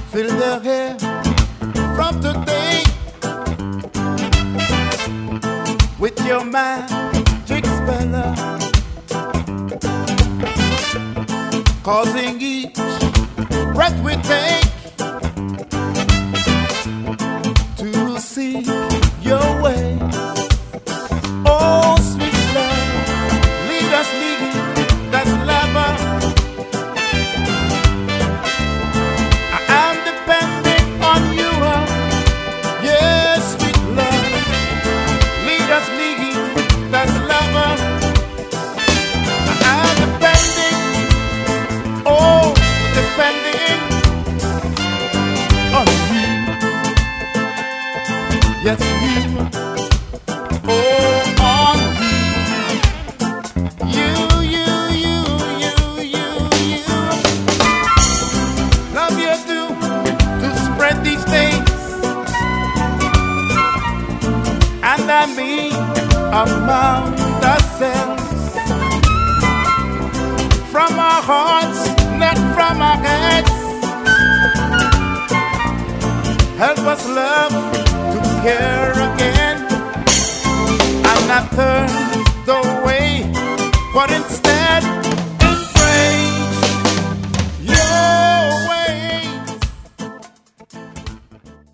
Fill the air from today with your magic spell, causing each breath we take to see your way. Oh, sweet love, lead us, lead that lover. I am depending on you, yes, sweet love, lead us, lead that lover. I am depending, oh, depending on you, yes, you. Among ourselves, from our hearts, not from our heads. Help us love to care again, and not turn away, but instead